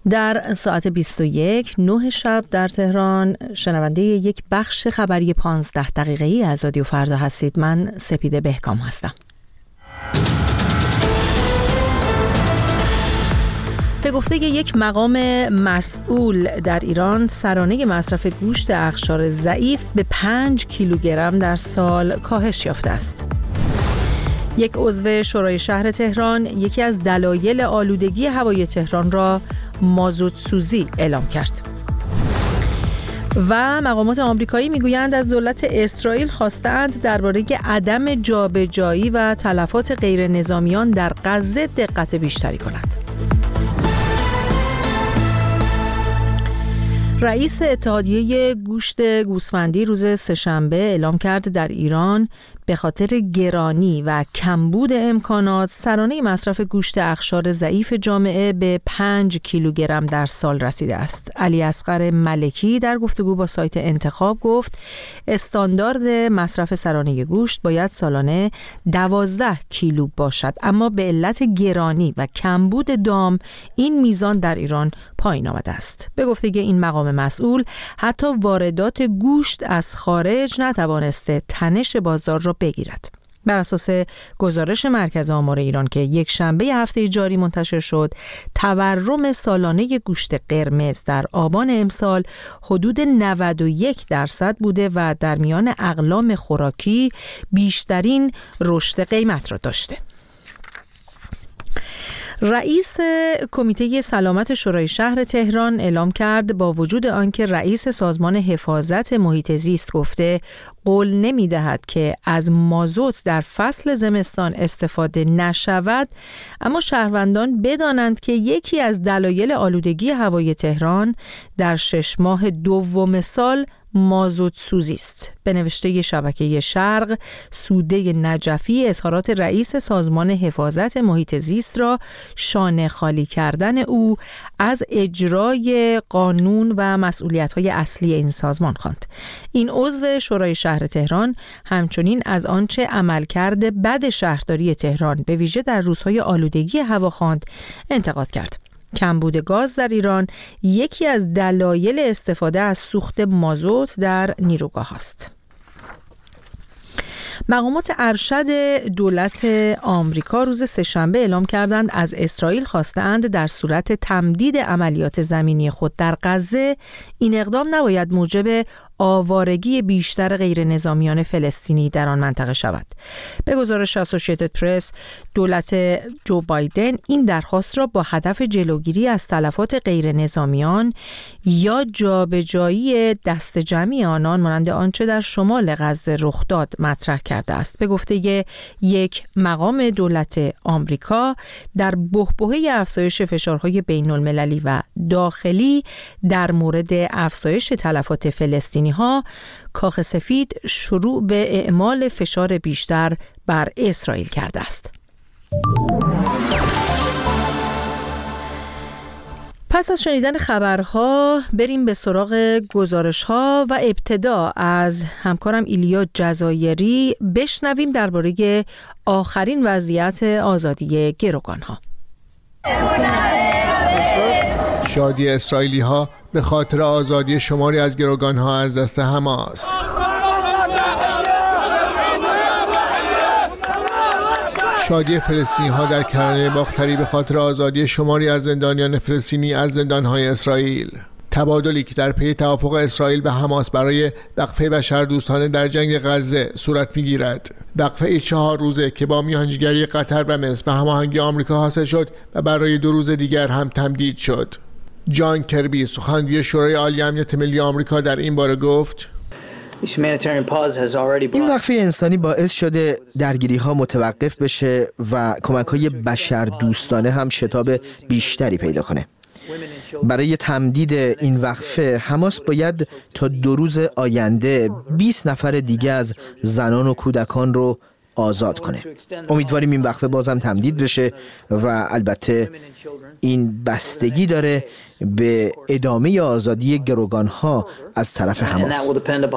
در ساعت 21 9 شب در تهران شنونده یک بخش خبری 15 دقیقه‌ای از رادیو فردا هستید. من سپیده بهکام هستم. به گفته یک مقام مسئول در ایران، سرانه مصرف گوشت اقشار ضعیف به 5 کیلوگرم در سال کاهش یافته است. یک عضو شورای شهر تهران یکی از دلایل آلودگی هوای تهران را مازوت سوزی اعلام کرد. و مقامات آمریکایی میگویند از دولت اسرائیل خواستند درباره عدم جابجایی و تلفات غیر نظامیان در غزه دقت بیشتری کند. رئیس اتحادیه گوشت گوسفندی روز سه‌شنبه اعلام کرد در ایران به خاطر گرانی و کمبود امکانات سرانه مصرف گوشت اقشار ضعیف جامعه به 5 کیلوگرم در سال رسیده است. علی اصغر ملکی در گفتگو با سایت انتخاب گفت استاندارد مصرف سرانه گوشت باید سالانه 12 کیلو باشد، اما به علت گرانی و کمبود دام این میزان در ایران پایین آمده است. به گفته این مقام مسئول حتی واردات گوشت از خارج نتوانسته تنش بازار را بگیرد. بر اساس گزارش مرکز آمار ایران که یک شنبه هفته جاری منتشر شد، تورم سالانه گوشت قرمز در آبان امسال حدود 91% بوده و در میان اقلام خوراکی بیشترین رشد قیمت را داشته. رئیس کمیته سلامت شورای شهر تهران اعلام کرد با وجود آنکه رئیس سازمان حفاظت محیط زیست گفته قول نمی‌دهد که از مازوت در فصل زمستان استفاده نشود، اما شهروندان بدانند که یکی از دلایل آلودگی هوای تهران در 6 ماه دوم سال مازوت سوزی است. به نوشته شبکه شرق، سوده نجفی اظهارات رئیس سازمان حفاظت محیط زیست را شانه خالی کردن او از اجرای قانون و مسئولیت‌های اصلی این سازمان خواند. این عضو شورای شهر تهران همچنین از آنچه عملکرد بد شهرداری تهران به ویژه در روزهای آلودگی هوا خواند انتقاد کرد. کمبود گاز در ایران یکی از دلایل استفاده از سوخت مازوت در نیروگاه است. مقامات ارشد دولت آمریکا روز سه‌شنبه اعلام کردند از اسرائیل خواستند در صورت تمدید عملیات زمینی خود در غزه این اقدام نباید موجب آوارگی بیشتر غیر نظامیان فلسطینی در آن منطقه شود. به گزارش اسوسییتد پرس، دولت جو بایدن این درخواست را با هدف جلوگیری از تلفات غیر نظامیان یا جابجایی دست جمعی آنان مانند آنچه در شمال غزه رخ داد مطرح کرده است. به گفته یک مقام دولت آمریکا، در بحبوحه افزایش فشارهای بین المللی و داخلی در مورد افزایش تلفات فلسطینی ها، کاخ سفید شروع به اعمال فشار بیشتر بر اسرائیل کرده است. پس از شنیدن خبرها بریم به سراغ گزارش‌ها و ابتدا از همکارم ایلیا جزایری بشنویم درباره آخرین وضعیت آزادی گروگان‌ها. شادی اسرائیلی‌ها به خاطر آزادی شماری از گروگان‌ها از دست حماس. شادی فلسطینی‌ها در کرانه باختری به خاطر آزادی شماری از زندانیان فلسطینی از زندان‌های اسرائیل. تبادلی که در پی توافق اسرائیل به حماس برای وقفه بشردوستانه در جنگ غزه صورت می‌گیرد. وقفه 4 روزه که با میانجیگری قطر و مصر و هماهنگی آمریکا حاصل شد و برای 2 روز دیگر هم تمدید شد. جان کربی، سخنگوی شورای عالی امنیت ملی آمریکا، در این باره گفت: این وقفه انسانی باعث شده درگیری‌ها متوقف بشه و کمک‌های بشردوستانه هم شتاب بیشتری پیدا کنه. برای تمدید این وقفه حماس باید تا 2 روز آینده 20 نفر دیگه از زنان و کودکان رو آزاد کنه. امیدواریم این وقفه بازم تمدید بشه و البته این بستگی داره به ادامه آزادی گروگان‌ها از طرف حماس.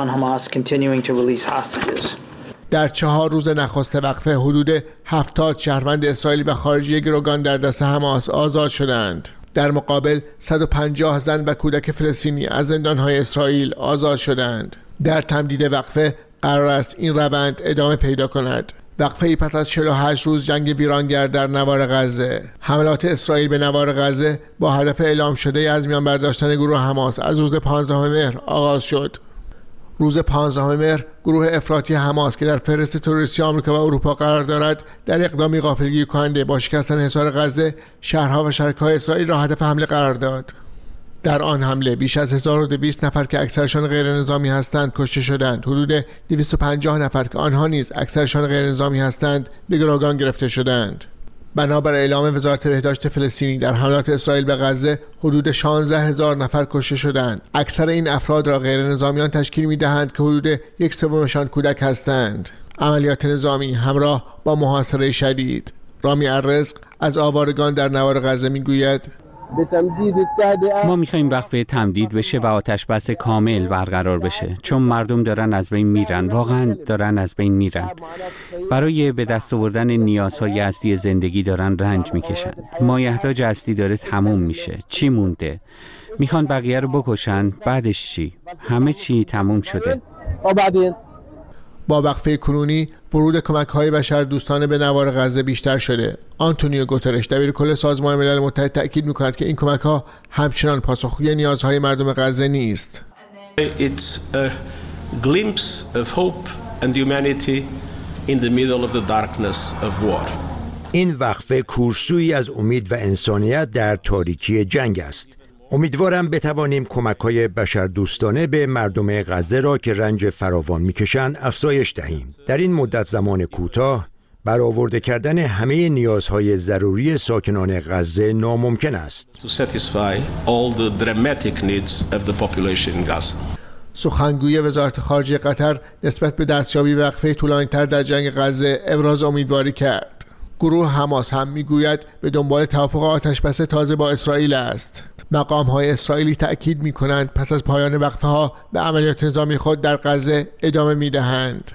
در 4 روز نخست وقفه حدود 70 شهروند اسرائیلی و خارجی گروگان در دست حماس آزاد شدند. در مقابل 150 زن و کودک فلسطینی از زندانهای اسرائیل آزاد شدند. در تمدید وقفه قرار است این روند ادامه پیدا کند. وقفه‌ای پس از 48 روز جنگ ویرانگر در نوار غزه. حملات اسرائیل به نوار غزه با هدف اعلام شده از میان برداشتن گروه حماس از روز 15 مهر آغاز شد. روز 15 مهر گروه افراطی حماس که در فهرست تروریستی آمریکا و اروپا قرار دارد، در اقدامی غافلگیر کننده با شکستن حصار غزه شهرها و شرکای اسرائیل را هدف حمله قرار داد. در آن حمله بیش از 1200 نفر که اکثرشان غیر نظامی هستند کشته شدند. حدود 250 نفر که آنها نیز اکثرشان غیر نظامی هستند به گروگان گرفته شدند. بنابر اعلام وزارت بهداشت فلسطینی، در حملات اسرائیل به غزه حدود 16,000 نفر کشته شدند. اکثر این افراد را غیر نظامیان تشکیل می‌دهند که حدود 1/3 کودک هستند. عملیات نظامی همراه با محاصره شدید. رامی الرزق از آوارگان در نوار غزه می‌گوید: ما میخوایم وقفه تمدید بشه و آتش بس کامل برقرار بشه، چون مردم دارن از بین میرن، واقعا دارن از بین میرن. برای به دست آوردن نیازهای اصلی زندگی دارن رنج میکشن. مایحتاج اصلی داره تموم میشه. چی مونده؟ میخوان بقیه رو بکشن، بعدش چی؟ همه چی تموم شده. با وقفه کنونی ورود کمک‌های بشردوستانه به نوار غزه بیشتر شده. آنتونیو گوترش دبیرکل سازمان ملل متحد تأکید می‌کند که این کمک‌ها همچنان پاسخگوی نیازهای مردم غزه نیست. It's a glimpse of hope and humanity in the middle of the darkness of war. این وقفه کورسویی از امید و انسانیت در تاریکی جنگ است. امیدوارم بتوانیم کمک‌های بشردوستانه به مردم غزه را که رنج فراوان می‌کشند افزایش دهیم. در این مدت زمان کوتاه برآورده کردن همه نیازهای ضروری ساکنان غزه ناممکن است. To satisfy all the dramatic needs of the population in Gaza. سخنگوی وزارت خارجه قطر نسبت به دستیابی وقفه طولانی‌تر در جنگ غزه ابراز امیدواری کرد. گروه حماس هم میگوید به دنبال توافق آتش‌بس تازه با اسرائیل است. مقام‌های اسرائیلی تأکید می‌کنند پس از پایان وقفه‌ها به عملیات نظامی خود در غزه ادامه می‌دهند.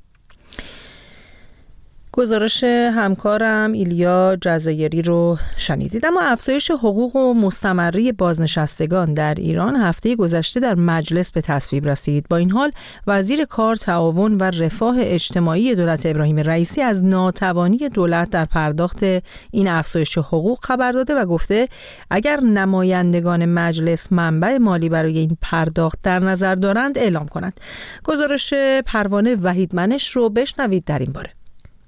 گزارش همکارم ایلیا جزایری رو شنیدید. اما افزایش حقوق و مستمری بازنشستگان در ایران هفته گذشته در مجلس به تصویب رسید. با این حال وزیر کار، تعاون و رفاه اجتماعی دولت ابراهیم رئیسی از ناتوانی دولت در پرداخت این افزایش حقوق خبر داده و گفته اگر نمایندگان مجلس منبع مالی برای این پرداخت در نظر دارند اعلام کنند. گزارش پروانه وحیدمنش رو بشنوید در این باره.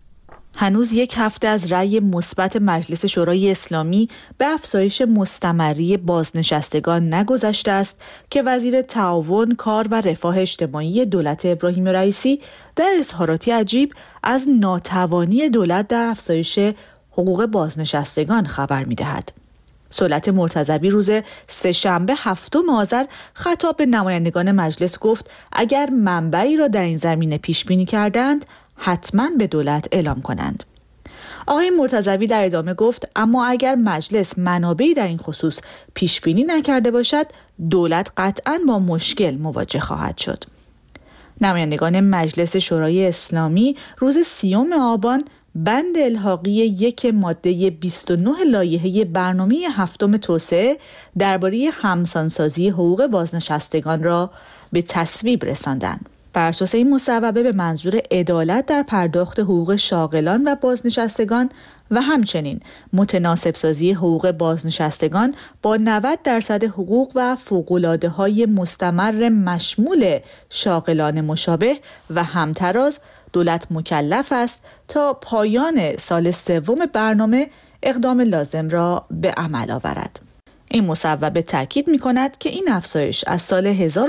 هنوز یک هفته از رأی مثبت مجلس شورای اسلامی به افزایش مستمری بازنشستگان نگذشته است که وزیر تعاون، کار و رفاه اجتماعی دولت ابراهیم رئیسی در اظهاراتی عجیب از ناتوانی دولت در افزایش حقوق بازنشستگان خبر می‌دهد. سلطه مرتضوی روز سه‌شنبه 7 آذر خطاب به نمایندگان مجلس گفت اگر منبعی را در این زمینه پیش بینی کردند حتما به دولت اعلام کنند. آقای مرتضوی در ادامه گفت اما اگر مجلس منابعی در این خصوص پیش بینی نکرده باشد دولت قطعاً با مشکل مواجه خواهد شد. نمایندگان مجلس شورای اسلامی روز 30 آبان بند الحاقی 1 ماده 29 لایحه برنامه 7 توسعه درباره همسانسازی حقوق بازنشستگان را به تصویب رساندند. بر اساس این مصوبه به منظور عدالت در پرداخت حقوق شاغلان و بازنشستگان و همچنین متناسب سازی حقوق بازنشستگان با 90% حقوق و فوق‌العاده‌های مستمر مشمول شاغلان مشابه و همتراز، دولت مکلف است تا پایان سال 3 برنامه اقدام لازم را به عمل آورد. این مصوبه تاکید می‌کند که این افزایش از سال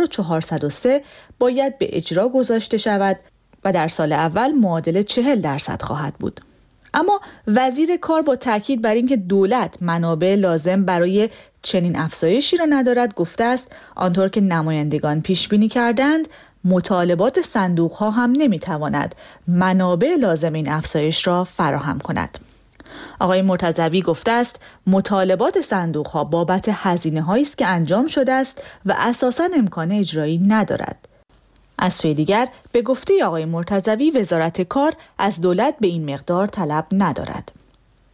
1403 باید به اجرا گذاشته شود و در سال اول معادل 40% خواهد بود. اما وزیر کار با تاکید بر اینکه دولت منابع لازم برای چنین افزایشی را ندارد گفته است آنطور که نمایندگان پیش بینی کردند مطالبات صندوق‌ها هم نمی‌تواند منابع لازم این افزایش را فراهم کند. آقای مرتضوی گفته است مطالبات صندوق‌ها بابت هزینه‌هایی است که انجام شده است و اساساً امکان اجرایی ندارد. از سوی دیگر به گفته آقای مرتضوی وزارت کار از دولت به این مقدار طلب ندارد.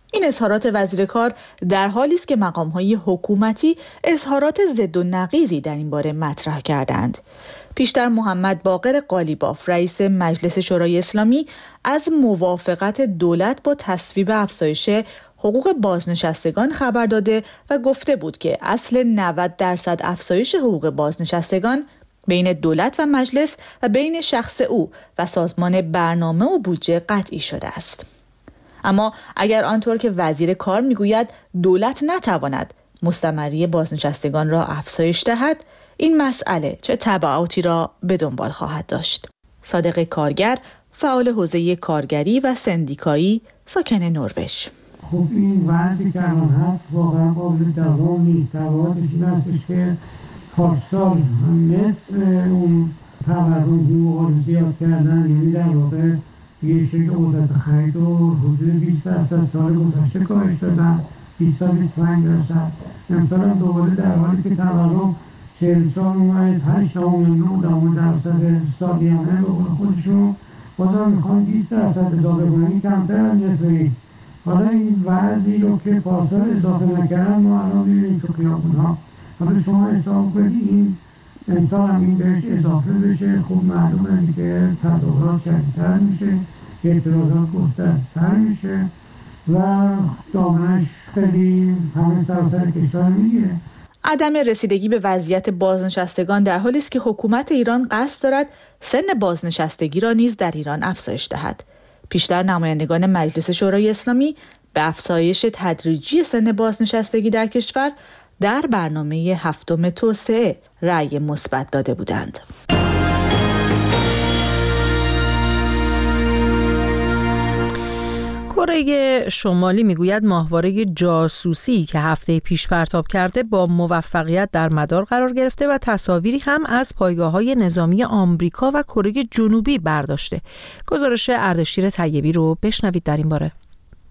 این اظهارات وزیر کار در حالی است که مقام‌های حکومتی اظهارات ضد و نقیضی در این باره مطرح کردند. پیشتر محمد باقر قالیباف رئیس مجلس شورای اسلامی از موافقت دولت با تصویب افزایش حقوق بازنشستگان خبر داده و گفته بود که اصل 90% افزایش حقوق بازنشستگان بین دولت و مجلس و بین شخص او و سازمان برنامه و بودجه قطعی شده است. اما اگر آنطور که وزیر کار میگوید دولت نتواند مستمری بازنشستگان را افزایش دهد، این مسئله چه تبعاتی را به دنبال خواهد داشت؟ صادق کارگر، فعال حوزه کارگری و سندیکایی، ساکن نروژ. خب این وضعی که الان هست واقعا قابل دوام نیست. تبعاتش این هستش که پارسال مثل اون تورم حقوق زیاد کردن، یعنی در واقع یه شکل قدرت خرید و حدود 20% سال گذشته کاهش دادن، 20-25%. امسال هم دوباره در حالی که تورم 40 سال اومد 8.9% سالیانه به قول خودشون، بازم میخوان 20% اضافه کنن، کمتر از نصفی. حالا این وضعی رو که پارسال اضافه نکردن ما الان میبینیم تو خیابون‌ها. حالا شما حساب کنید این امسال هم این بهش اضافه بشه، خب معلومه که تظاهرات شدیدتر میشه، اعتراضات گسترده‌تر میشه و دامنش خیلی همه سراسر کشور میگیره. عدم رسیدگی به وضعیت بازنشستگان در حالی است که حکومت ایران قصد دارد سن بازنشستگی را نیز در ایران افزایش دهد. پیشتر نمایندگان مجلس شورای اسلامی به افزایش تدریجی سن بازنشستگی در کشور در برنامه 7 توسعه رأی مثبت داده بودند. کره شمالی میگوید ماهواره جاسوسی که هفته پیش پرتاب کرده با موفقیت در مدار قرار گرفته و تصاویری هم از پایگاه‌های نظامی آمریکا و کره جنوبی برداشته. گزارش اردشیر طیبی رو بشنوید در این باره.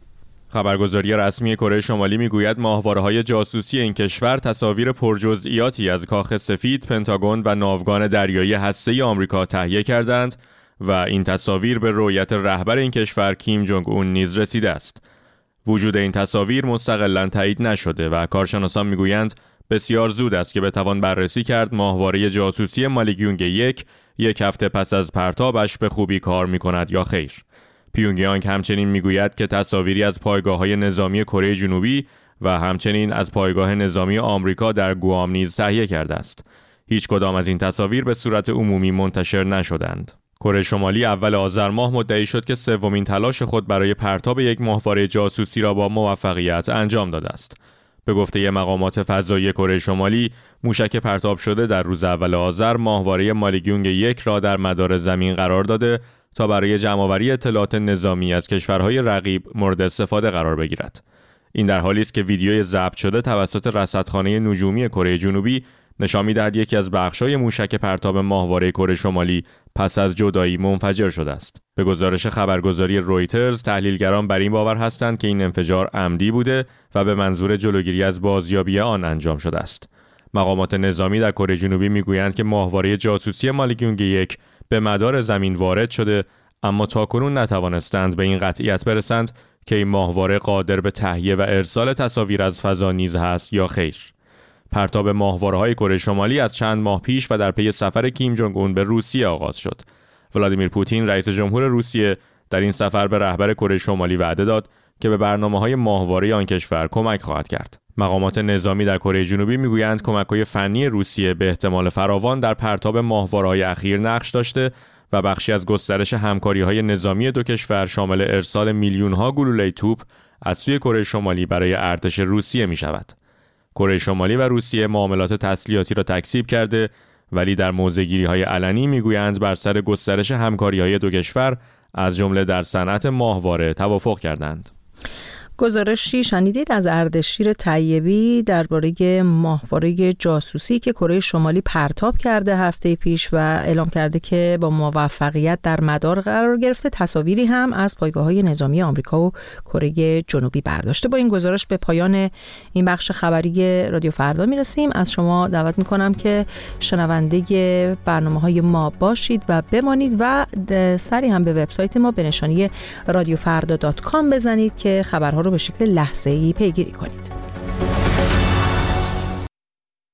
خبرگزاری رسمی کره شمالی میگوید ماهواره‌های جاسوسی این کشور تصاویر پرجزئیاتی از کاخ سفید، پنتاگون و ناوگان دریایی هسته‌ای آمریکا تهیه کردند و این تصاویر به رؤیت رهبر این کشور کیم جونگ اون نیز رسیده است. وجود این تصاویر مستقلاً تایید نشده و کارشناسان میگویند بسیار زود است که بتوان بررسی کرد ماهواره جاسوسی مالیگیونگ یک هفته پس از پرتابش به خوبی کار می‌کند یا خیر. پیونگیانگ همچنین میگوید که تصاویری از پایگاه‌های نظامی کره جنوبی و همچنین از پایگاه نظامی آمریکا در گوام نیز تهیه کرده است. هیچ کدام از این تصاویر به صورت عمومی منتشر نشدند. کره شمالی اول آذر ماه مدعی شد که سومین تلاش خود برای پرتاب یک ماهواره جاسوسی را با موفقیت انجام داده است. به گفته مقامات فضایی کره شمالی، موشک پرتاب شده در روز اول آذر ماهواره مالیگیونگ 1 را در مدار زمین قرار داده تا برای جمع‌آوری اطلاعات نظامی از کشورهای رقیب مورد استفاده قرار بگیرد. این در حالی است که ویدیوی ضبط شده توسط رصدخانه نجومی کره جنوبی نشان می‌دهد یکی از بخش‌های موشک پرتاب ماهواره کره شمالی پس از جدایی منفجر شده است. به گزارش خبرگزاری رویترز، تحلیلگران بر این باور هستند که این انفجار عمدی بوده و به منظور جلوگیری از بازیابی آن انجام شده است. مقامات نظامی در کره جنوبی می‌گویند که ماهواره جاسوسی مالیگیونگ 1 به مدار زمین وارد شده، اما تاکنون نتوانستند به این قطعیت برسند که این ماهواره قادر به تهیه و ارسال تصاویر از فضا نیز هست یا خیر. پرتاب ماهواره‌های کره شمالی از چند ماه پیش و در پی سفر کیم جونگ اون به روسیه آغاز شد. ولادیمیر پوتین رئیس جمهور روسیه در این سفر به رهبر کره شمالی وعده داد که به برنامه‌های ماهواره آن کشور کمک خواهد کرد. مقامات نظامی در کره جنوبی میگویند کمک‌های فنی روسیه به احتمال فراوان در پرتاب ماهواره‌های اخیر نقش داشته و بخشی از گسترش همکاری‌های نظامی دو کشور شامل ارسال میلیون‌ها گلوله توپ از سوی کره شمالی برای ارتش روسیه می‌شود. کره شمالی و روسیه معاملات تسلیحاتی را تکذیب کرده، ولی در موضع‌گیری‌های علنی میگویند بر سر گسترش همکاری‌های دو کشور از جمله در صنعت ماهواره توافق کردند. گزارشی شنیدید از اردشیر طیبی درباره ماهواره جاسوسی که کره شمالی پرتاب کرده هفته پیش و اعلام کرده که با موفقیت در مدار قرار گرفته. تصاویری هم از پایگاه‌های نظامی آمریکا و کره جنوبی برداشته. با این گزارش به پایان این بخش خبری رادیو فردا میرسیم. از شما دعوت میکنم که شنونده برنامه‌های ما باشید و بمانید و سری هم به وبسایت ما به نشانی radiofrda.com بزنید که خبرها رو به شکل لحظه‌ای پیگیری کنید.